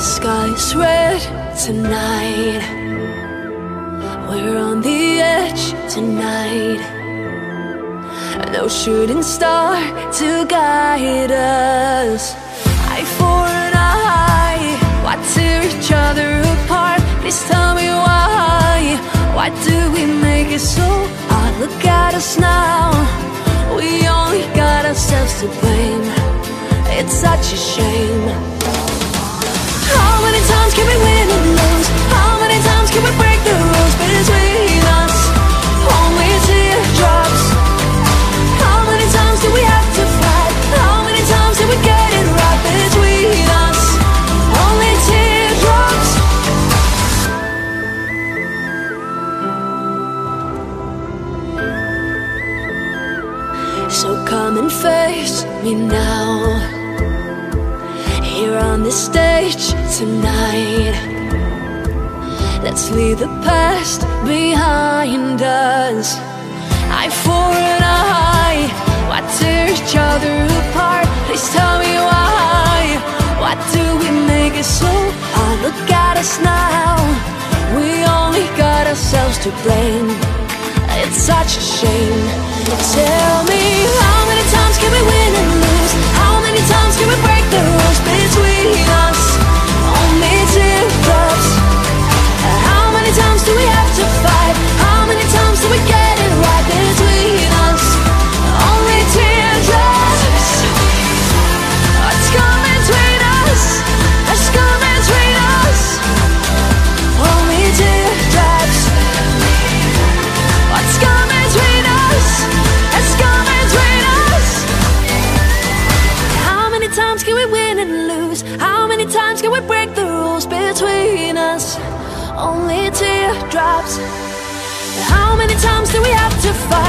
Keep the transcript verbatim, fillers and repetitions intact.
Sky's red tonight. We're on the edge tonight. No shooting star to guide us. Eye for an eye, why tear each other apart? Please tell me why. Why do we make it so hard? Look at us now. We only got ourselves to blame. It's such a shame. How many times can we win and lose? How many times can we break the rules between us? Only teardrops. How many times do we have to fight? How many times do we get it right between us? Only teardrops. So come and face me now, here on this stage tonight. Let's leave the past behind us. Eye for an eye, why tear each other apart? Please tell me why. Why do we make it so hard? Look at us now. We only got ourselves to blame. It's such a shame. Tell me, how many times can we win and lose? How many times can we break the rules between us? Only teardrops. How many times do we have to fight? How many times do we get it right between us? Only teardrops. What's coming between us? What's coming between us? Only teardrops. What's coming between us? What's coming between us? How many times can we win and lose? How many times can we break the rules between us? Only teardrops. How many times do we have to fight?